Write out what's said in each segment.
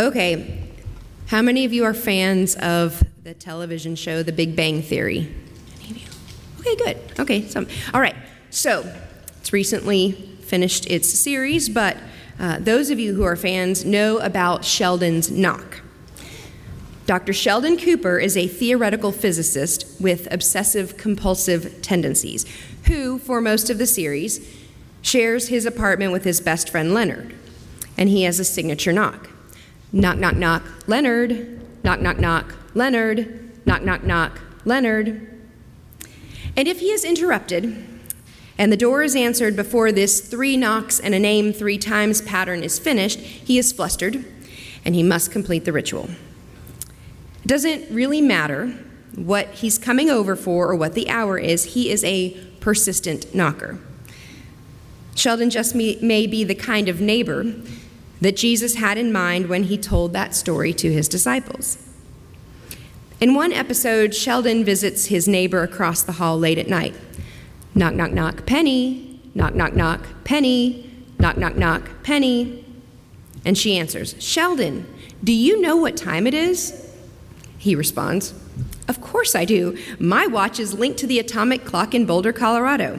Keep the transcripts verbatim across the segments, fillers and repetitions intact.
Okay, how many of you are fans of the television show The Big Bang Theory? Any of you? Okay, good. Okay, some. All right, so it's recently finished its series, but uh, those of you who are fans know about Sheldon's knock. Doctor Sheldon Cooper is a theoretical physicist with obsessive-compulsive tendencies, who, for most of the series, shares his apartment with his best friend Leonard, and he has a signature knock. Knock, knock, knock, Leonard. Knock, knock, knock, Leonard. Knock, knock, knock, Leonard. And if he is interrupted, and the door is answered before this three knocks and a name three times pattern is finished, he is flustered, and he must complete the ritual. It doesn't really matter what he's coming over for or what the hour is. He is a persistent knocker. Sheldon just may, may be the kind of neighbor that Jesus had in mind when he told that story to his disciples. In one episode, Sheldon visits his neighbor across the hall late at night. Knock, knock, knock, Penny. Knock, knock, knock, Penny. Knock, knock, knock, Penny. And she answers, Sheldon, do you know what time it is? He responds, of course I do. My watch is linked to the atomic clock in Boulder, Colorado.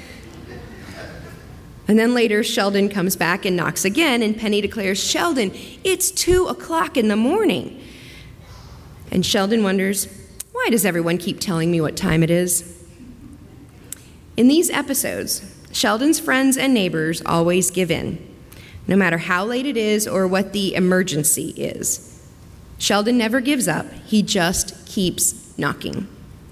And then later, Sheldon comes back and knocks again, and Penny declares, Sheldon, it's two o'clock in the morning. And Sheldon wonders, why does everyone keep telling me what time it is? In these episodes, Sheldon's friends and neighbors always give in, no matter how late it is or what the emergency is. Sheldon never gives up. He just keeps knocking.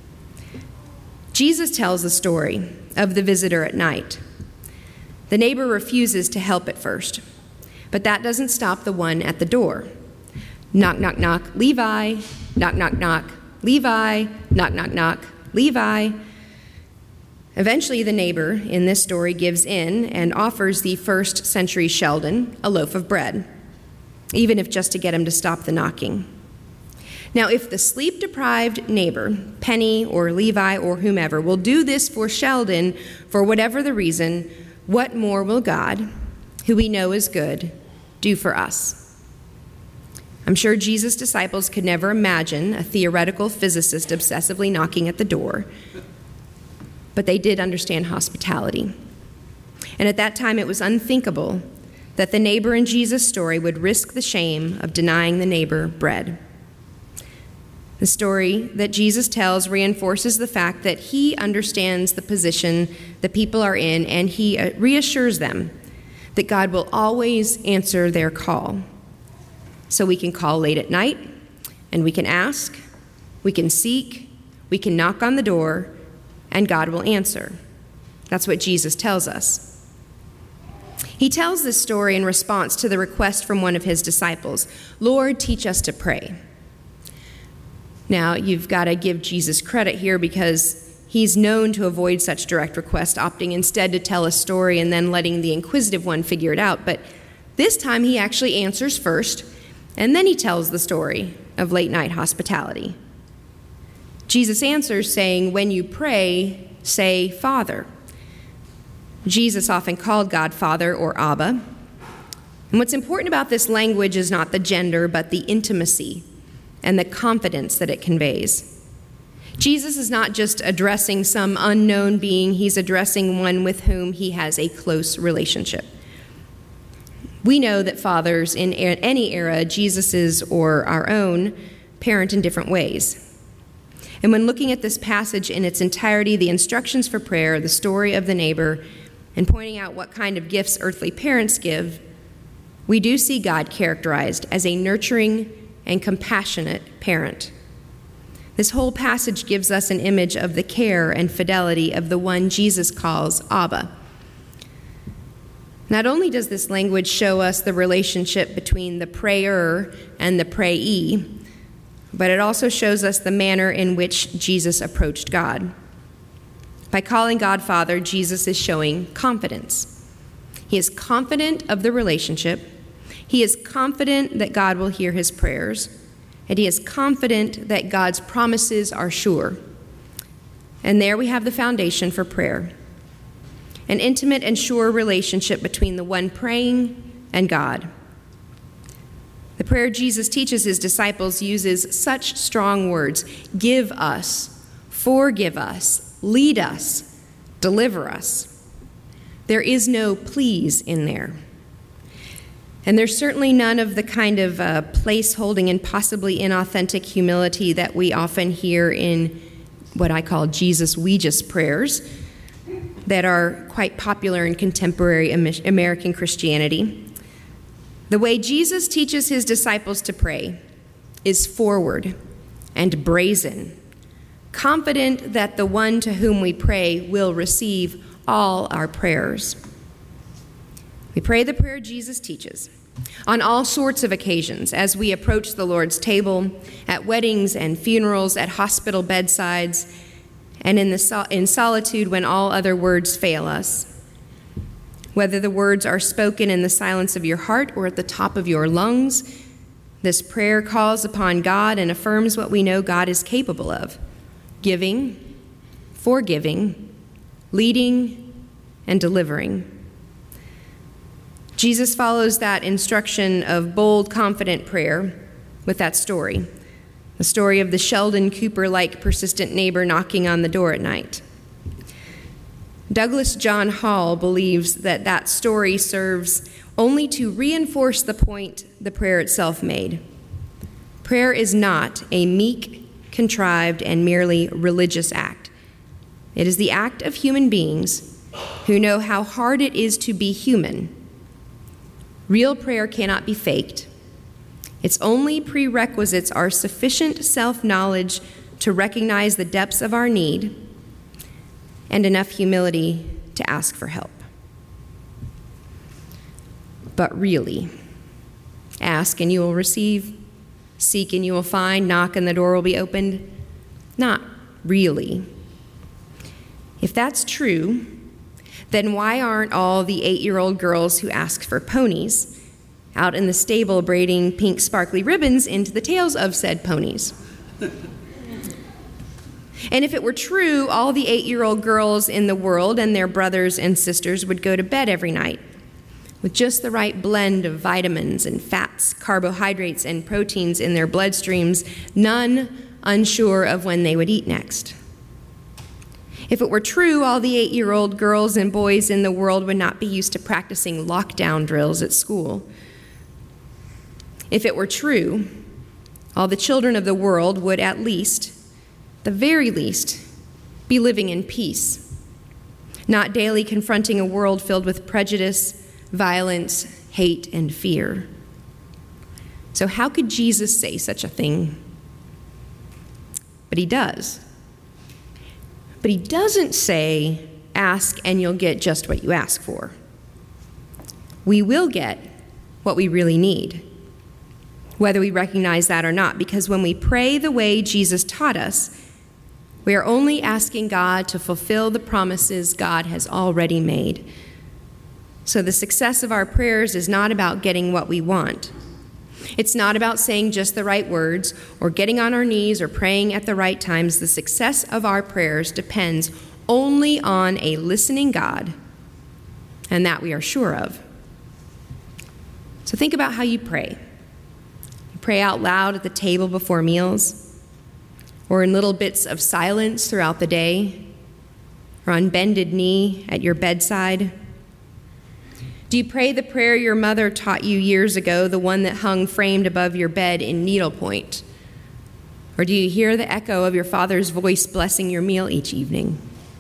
Jesus tells the story of the visitor at night. The neighbor refuses to help at first, but that doesn't stop the one at the door. Knock, knock, knock, Levi. Knock, knock, knock, Levi. Knock, knock, knock, Levi. Eventually, the neighbor in this story gives in and offers the first century Sheldon a loaf of bread, even if just to get him to stop the knocking. Now, if the sleep-deprived neighbor, Penny or Levi or whomever, will do this for Sheldon for whatever the reason, what more will God, who we know is good, do for us? I'm sure Jesus' disciples could never imagine a theoretical physicist obsessively knocking at the door, but they did understand hospitality. And at that time, it was unthinkable that the neighbor in Jesus' story would risk the shame of denying the neighbor bread. The story that Jesus tells reinforces the fact that he understands the position the people are in, and he reassures them that God will always answer their call. So we can call late at night, and we can ask, we can seek, we can knock on the door, and God will answer. That's what Jesus tells us. He tells this story in response to the request from one of his disciples, Lord, teach us to pray. Now, you've got to give Jesus credit here because he's known to avoid such direct requests, opting instead to tell a story and then letting the inquisitive one figure it out. But this time he actually answers first, and then he tells the story of late-night hospitality. Jesus answers saying, when you pray, say, Father. Jesus often called God Father or Abba. And what's important about this language is not the gender, but the intimacy and the confidence that it conveys. Jesus is not just addressing some unknown being, he's addressing one with whom he has a close relationship. We know that fathers in any era, Jesus's or our own, parent in different ways. And when looking at this passage in its entirety, the instructions for prayer, the story of the neighbor, and pointing out what kind of gifts earthly parents give, we do see God characterized as a nurturing and compassionate parent. This whole passage gives us an image of the care and fidelity of the one Jesus calls Abba. Not only does this language show us the relationship between the prayer and the prayee, but it also shows us the manner in which Jesus approached God. By calling God Father, Jesus is showing confidence. He is confident of the relationship. He is confident that God will hear his prayers, and he is confident that God's promises are sure. And there we have the foundation for prayer, an intimate and sure relationship between the one praying and God. The prayer Jesus teaches his disciples uses such strong words: give us, forgive us, lead us, deliver us. There is no please in there. And there's certainly none of the kind of uh, place-holding and possibly inauthentic humility that we often hear in what I call Jesus Weegus prayers that are quite popular in contemporary American Christianity. The way Jesus teaches his disciples to pray is forward and brazen, confident that the one to whom we pray will receive all our prayers. We pray the prayer Jesus teaches on all sorts of occasions as we approach the Lord's table, at weddings and funerals, at hospital bedsides, and in, the sol- in solitude when all other words fail us. Whether the words are spoken in the silence of your heart or at the top of your lungs, this prayer calls upon God and affirms what we know God is capable of: giving, forgiving, leading, and delivering. Jesus follows that instruction of bold, confident prayer with that story, the story of the Sheldon Cooper-like persistent neighbor knocking on the door at night. Douglas John Hall believes that that story serves only to reinforce the point the prayer itself made. Prayer is not a meek, contrived, and merely religious act. It is the act of human beings who know how hard it is to be human. Real prayer cannot be faked. Its only prerequisites are sufficient self-knowledge to recognize the depths of our need and enough humility to ask for help. But really, ask and you will receive, seek and you will find, knock and the door will be opened. Not really. If that's true, then why aren't all the eight-year-old girls who ask for ponies out in the stable braiding pink sparkly ribbons into the tails of said ponies? And if it were true, all the eight-year-old girls in the world and their brothers and sisters would go to bed every night with just the right blend of vitamins and fats, carbohydrates, and proteins in their bloodstreams, none unsure of when they would eat next. If it were true, all the eight-year-old girls and boys in the world would not be used to practicing lockdown drills at school. If it were true, all the children of the world would at least, the very least, be living in peace, not daily confronting a world filled with prejudice, violence, hate, and fear. So how could Jesus say such a thing? But he does. But he doesn't say, ask and you'll get just what you ask for. We will get what we really need, whether we recognize that or not, because when we pray the way Jesus taught us, we are only asking God to fulfill the promises God has already made. So the success of our prayers is not about getting what we want. It's not about saying just the right words or getting on our knees or praying at the right times. The success of our prayers depends only on a listening God, and that we are sure of. So think about how you pray. You pray out loud at the table before meals, or in little bits of silence throughout the day, or on bended knee at your bedside. Do you pray the prayer your mother taught you years ago, the one that hung framed above your bed in needlepoint? Or do you hear the echo of your father's voice blessing your meal each evening?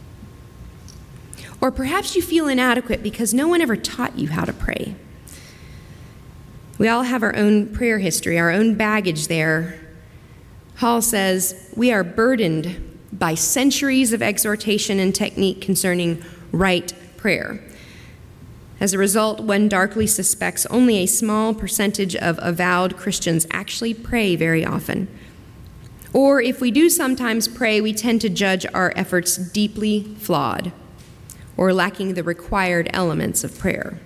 Or perhaps you feel inadequate because no one ever taught you how to pray. We all have our own prayer history, our own baggage there. Hall says, we are burdened by centuries of exhortation and technique concerning right prayer. As a result, one darkly suspects only a small percentage of avowed Christians actually pray very often. Or if we do sometimes pray, we tend to judge our efforts deeply flawed or lacking the required elements of prayer.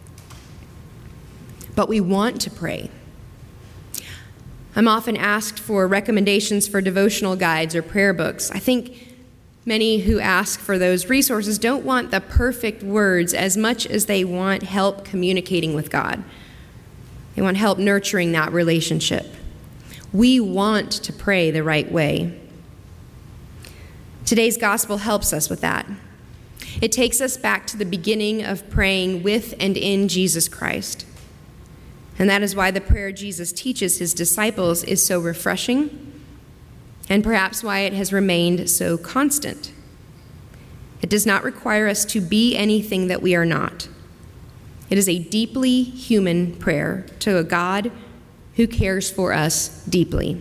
But we want to pray. I'm often asked for recommendations for devotional guides or prayer books. I think many who ask for those resources don't want the perfect words as much as they want help communicating with God. They want help nurturing that relationship. We want to pray the right way. Today's gospel helps us with that. It takes us back to the beginning of praying with and in Jesus Christ. And that is why the prayer Jesus teaches his disciples is so refreshing, and perhaps why it has remained so constant. It does not require us to be anything that we are not. It is a deeply human prayer to a God who cares for us deeply.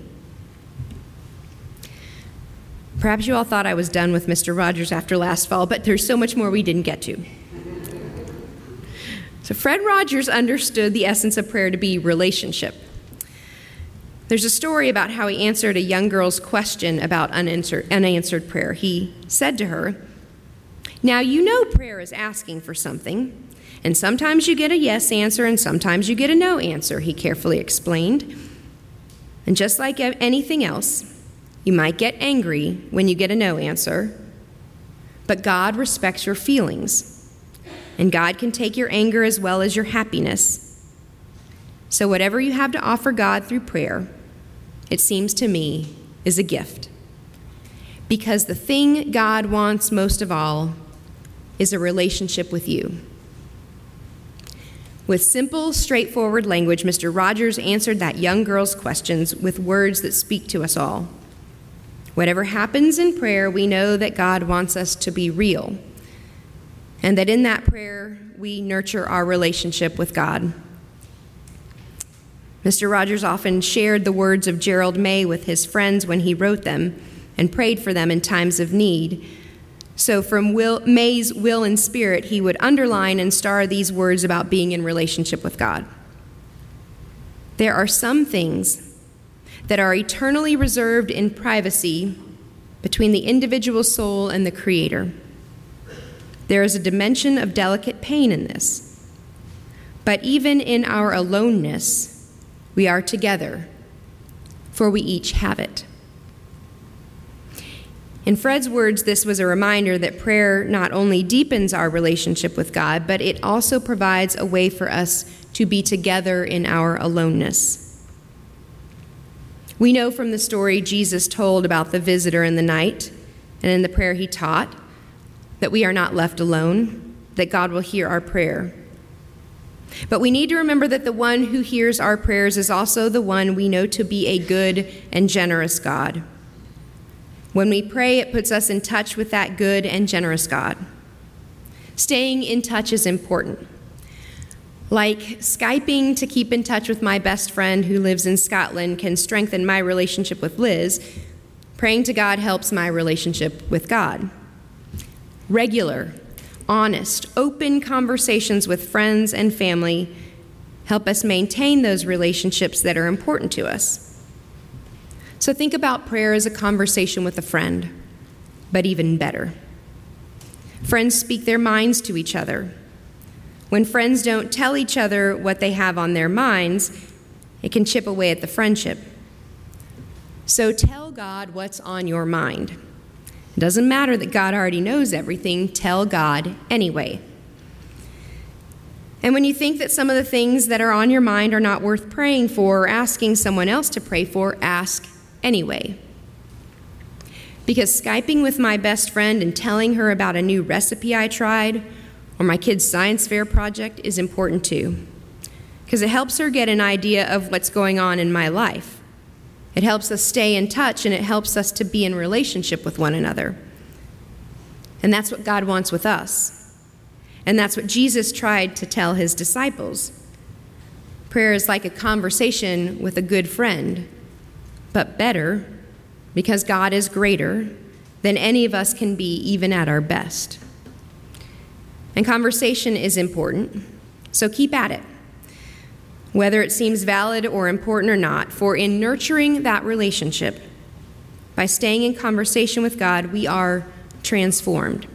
Perhaps you all thought I was done with Mister Rogers after last fall, but there's so much more we didn't get to. So Fred Rogers understood the essence of prayer to be relationship. There's a story about how he answered a young girl's question about unanswered, unanswered prayer. He said to her, "Now you know prayer is asking for something, and sometimes you get a yes answer and sometimes you get a no answer," he carefully explained. "And just like anything else, you might get angry when you get a no answer, but God respects your feelings. And God can take your anger as well as your happiness. So whatever you have to offer God through prayer, it seems to me, is a gift. Because the thing God wants most of all is a relationship with you." With simple, straightforward language, Mister Rogers answered that young girl's questions with words that speak to us all. Whatever happens in prayer, we know that God wants us to be real, and that in that prayer, we nurture our relationship with God. Mister Rogers often shared the words of Gerald May with his friends when he wrote them and prayed for them in times of need. So from Will, May's will and spirit, he would underline and star these words about being in relationship with God. There are some things that are eternally reserved in privacy between the individual soul and the Creator. There is a dimension of delicate pain in this. But even in our aloneness, we are together, for we each have it. In Fred's words, this was a reminder that prayer not only deepens our relationship with God, but it also provides a way for us to be together in our aloneness. We know from the story Jesus told about the visitor in the night and in the prayer he taught that we are not left alone, that God will hear our prayer. But we need to remember that the one who hears our prayers is also the one we know to be a good and generous God. When we pray, it puts us in touch with that good and generous God. Staying in touch is important. Like Skyping to keep in touch with my best friend who lives in Scotland can strengthen my relationship with Liz, praying to God helps my relationship with God. Regular, honest, open conversations with friends and family help us maintain those relationships that are important to us. So think about prayer as a conversation with a friend, but even better. Friends speak their minds to each other. When friends don't tell each other what they have on their minds, it can chip away at the friendship. So tell God what's on your mind. It doesn't matter that God already knows everything. Tell God anyway. And when you think that some of the things that are on your mind are not worth praying for or asking someone else to pray for, ask anyway. Because Skyping with my best friend and telling her about a new recipe I tried or my kid's science fair project is important too. Because it helps her get an idea of what's going on in my life. It helps us stay in touch, and it helps us to be in relationship with one another. And that's what God wants with us. And that's what Jesus tried to tell his disciples. Prayer is like a conversation with a good friend, but better, because God is greater than any of us can be, even at our best. And conversation is important, so keep at it, whether it seems valid or important or not, for in nurturing that relationship, by staying in conversation with God, we are transformed.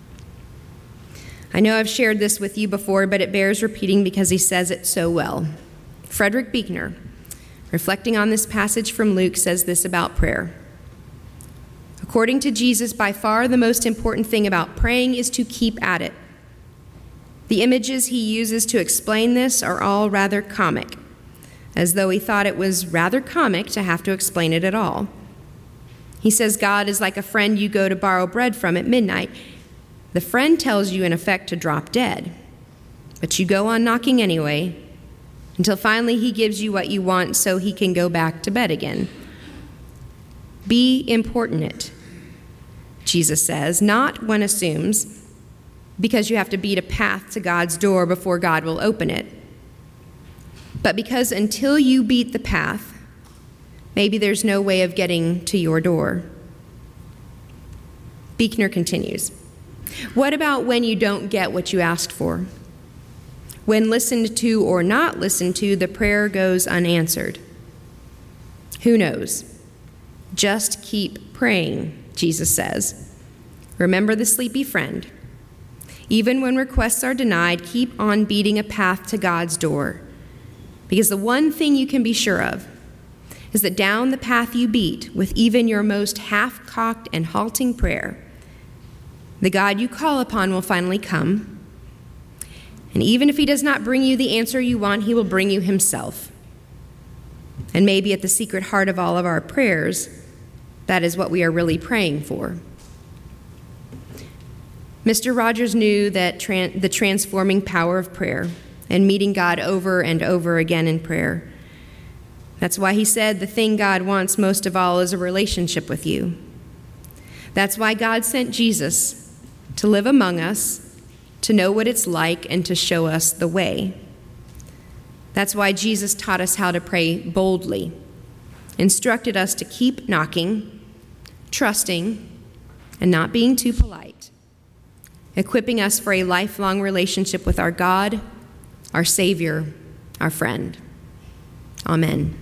I know I've shared this with you before, but it bears repeating because he says it so well. Frederick Buechner, reflecting on this passage from Luke, says this about prayer. According to Jesus, by far the most important thing about praying is to keep at it. The images he uses to explain this are all rather comic. as though he thought it was rather comic to have to explain it at all. He says God is like a friend you go to borrow bread from at midnight. The friend tells you, in effect, to drop dead, but you go on knocking anyway, until finally he gives you what you want so he can go back to bed again. Be importunate, Jesus says, not one assumes, because you have to beat a path to God's door before God will open it, but because until you beat the path, maybe there's no way of getting to your door. Buechner continues, what about when you don't get what you asked for? When listened to or not listened to, the prayer goes unanswered. Who knows? Just keep praying, Jesus says. Remember the sleepy friend. Even when requests are denied, keep on beating a path to God's door. Because the one thing you can be sure of is that down the path you beat, with even your most half-cocked and halting prayer, the God you call upon will finally come. And even if he does not bring you the answer you want, he will bring you himself. And maybe at the secret heart of all of our prayers, that is what we are really praying for. Mister Rogers knew that tran- the transforming power of prayer and meeting God over and over again in prayer. That's why he said the thing God wants most of all is a relationship with you. That's why God sent Jesus to live among us, to know what it's like, and to show us the way. That's why Jesus taught us how to pray boldly, instructed us to keep knocking, trusting, and not being too polite, equipping us for a lifelong relationship with our God, our Savior, our friend. Amen.